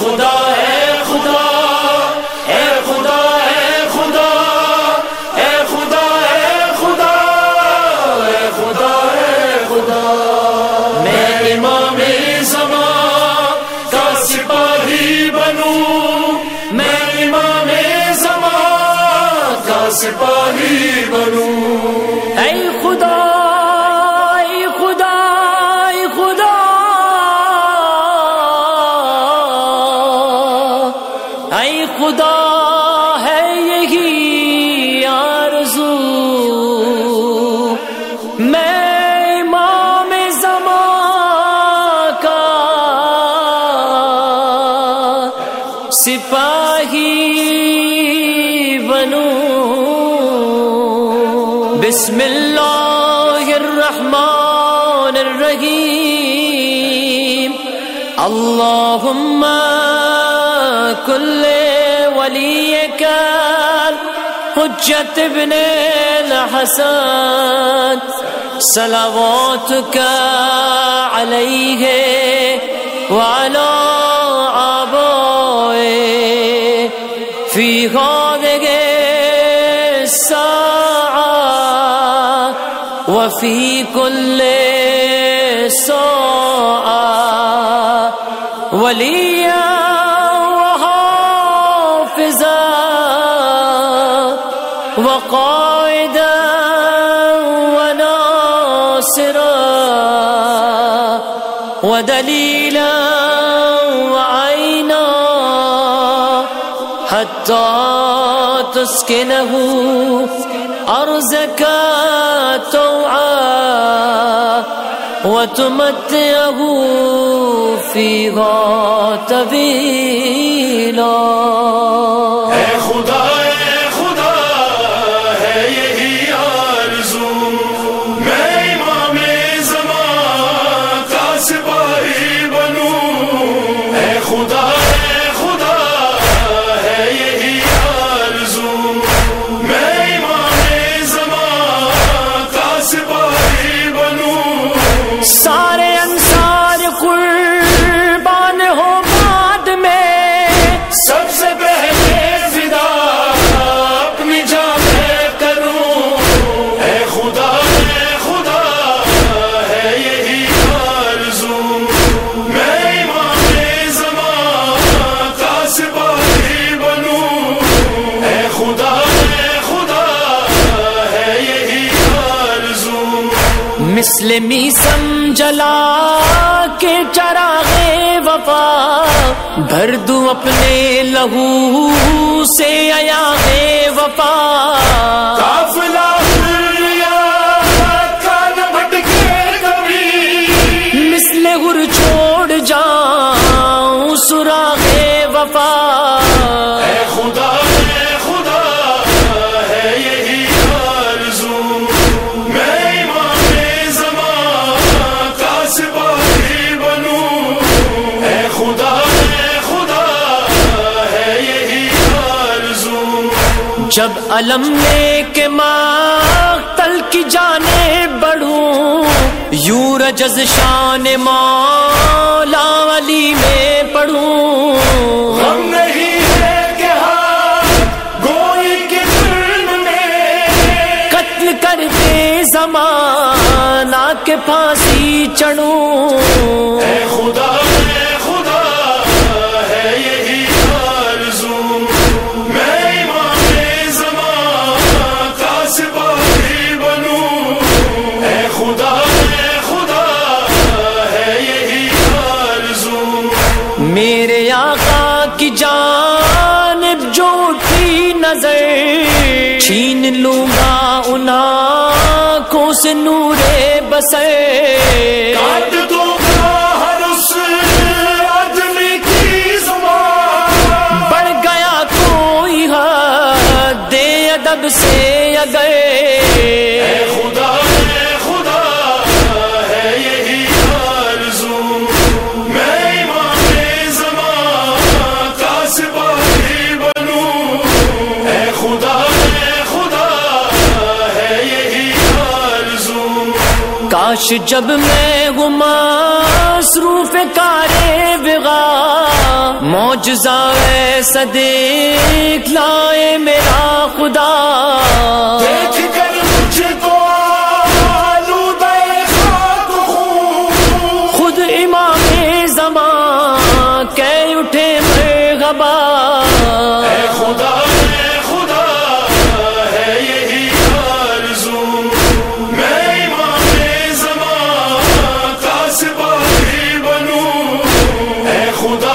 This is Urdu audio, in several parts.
خدا اے خدا اے خدا اے خدا اے خدا اے خدا اے خدا اے خدا میں امام زمان کا سپاہی بنوں میں امام زمان کا سپاہی بنوں اے خدا اے خدا اے خدا اے خدا ہے یہی آرزو میں امام زمان کا سپاہی بنوں بسم اللہ الرحمن الرحیم اللہم کل ولیک حجت ابن الحسن صلواتک علیہ وعلی آبائه فی هذه الساعة وفي كل ساعة وليا وحافظا وقائدا وناصرا ودليلا وعينا حتى تسكنه أرضك طوعا وتمتعه فيها طويلا اے خدا ہے یہی آرزو میں امام زمان کا سپاہی بنوں اے خدا ہے یہی آرزو میں امام زمان کا سپاہی بنوں سارے انصار قربان ہو بعد میں سب سے پہلے فدا اپنی جان میں کروں اے خدا ہے یہی آرزو میں امام زمان کا سپاہی بنوں اے خدا ہے یہی آرزو مثل میسم جلا کے چراغ وفا بھر دوں اپنے لہو سے ایاغ وفا قافلہ حریات کا نہ بھٹکے کبھی مثل غر چھوڑ جاؤں سراغ وفا اے خدا ہے یہی آرزو میں امام زمان کا سپاہی بنوں اے خدا ہے یہی آرزو جب علم لے کے مقتل کی جانب بڑھوں یوں رجز شان مولا علی میں پڑھوں غم نہیں ہے کہ گوئی کے ظلم میں قتل کرتے زمانہ کے پھانسی چڑھوں اے خدا ہے یہی آرزو میں امام زمان کا سپاہی بنوں اے خدا ہے یہی آرزو میرے آقا کی جانب جو اٹھی نظر چھین لوں گا ان آنکھوں سے نور بصر کاٹ دوں گا ہر اس آدمی کی زبان بڑھ گیا کوئی حد ادب سے اگر اے خدا ہے یہی آرزو میں امام زمان کا سپاہی بنوں اے خدا ہے یہی آرزو کاش جب میں ہوں مصروف کار بغا معجزہ ایسا دیکھ لائے میرا خدا، دیکھ کر مجھ کو آلودہ خاک خون، خود امام زمان کہہ اٹھے مرحبا، اے خدا ہے یہی آرزو، میں امام زمان کا سپاہی بنوں، اے خدا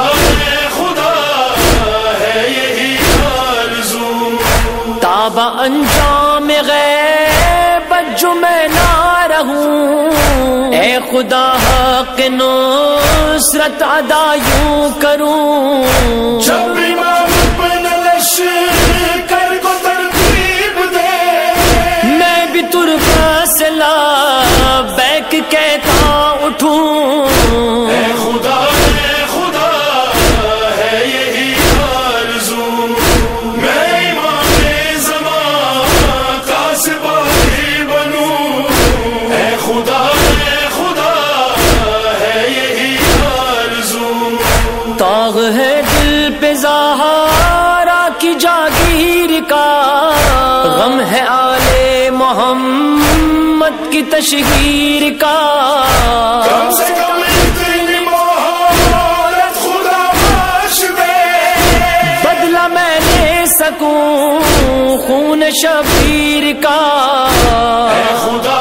ہے یہی آرزو، تابہ انجام غیبت جو میں نہ رہوں، اے خدا حق نصرت ادا یوں کروں، جب امام اپنا لشکر کو ترتیب دے، میں بھی تربہ سے لبیک کہتا اٹھوں، اے خدا ہے یہی آرزو، میں امام زمان کا سپاہی بنوں، اے خدا ہے یہی آرزو، داغ ہے دل پہ زہرا کی جاگیر کا، غم ہے آل محمد کی تشہیر کا، کم سے کم اتنی مہلت خدا بخش دے، بدلہ میں لے سکوں خون شبیر کا، اے خدا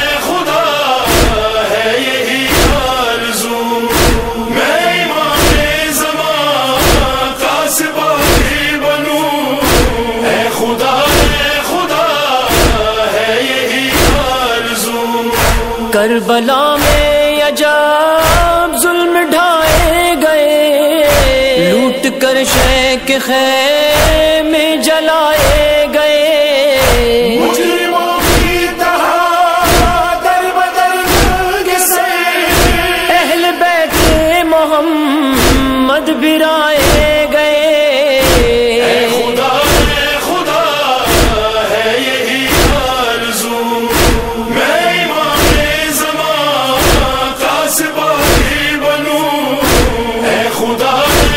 ہے یہی آرزو، میں امام زمان کا سپاہی بنوں، اے خدا ہے یہی آرزو، کربلا میں عجب ظلم ڈھائے گئے، لوٹ کر شیخ خیمے جلائے گئے، مجرموں کی طرح در بدر سے اہل بیت محمد برائے گئے، اے خدا ہے یہی آرزو، میں امام زمان کا سپاہی بنوں، اے خدا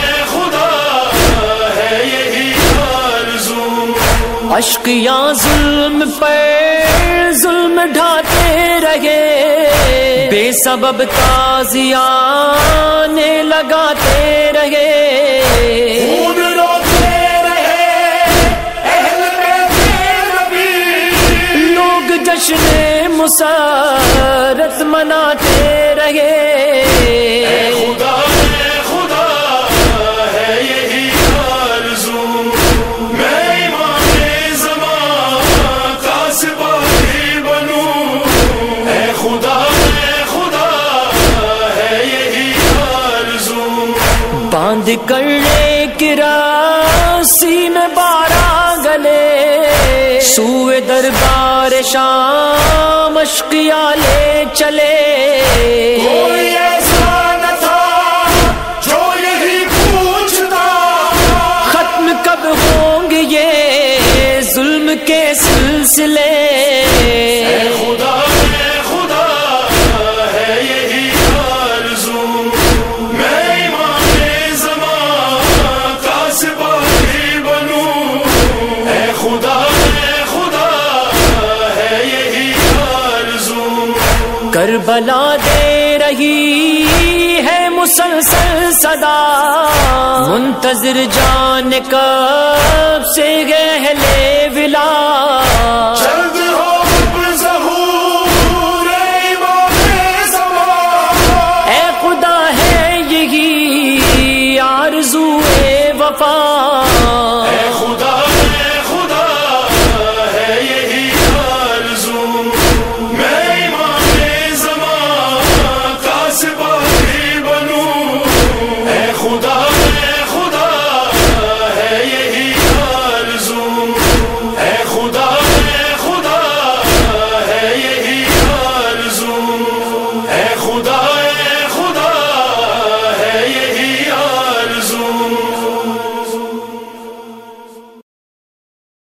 ہے یہی آرزو، اشقیاں ظلم پر ظلم ڈھاتے رہے، بے سبب تازیانے لگاتے رہے، خون روتے رہے اہل بیت نبی، لوگ جشن مسرت مناتے رہے، اے خدا ہے یہی آرزو، میں امام زمان کا سپاہی بنوں، اے خدا ہے یہی آرزو، باندھ کر ایک رسی میں بارہ گلے، سوئے دربار شام اشقیا لے چلے، کوئی ایسا نہ تھا جو یہی پوچھتا، ختم کب ہوں گے یہ ظلم کے سلسلے، اے خدا ہے یہی آرزو، میں امام زمان کا سپاہی بنوں، اے خدا ہے یہی آرزو، کربلا دے رہی ہے مسلسل صدا، منتظر جان کب سے اہل ولا، جلد ہو اب ظہور امام زمان، اے خدا ہے یہی آرزو وفا،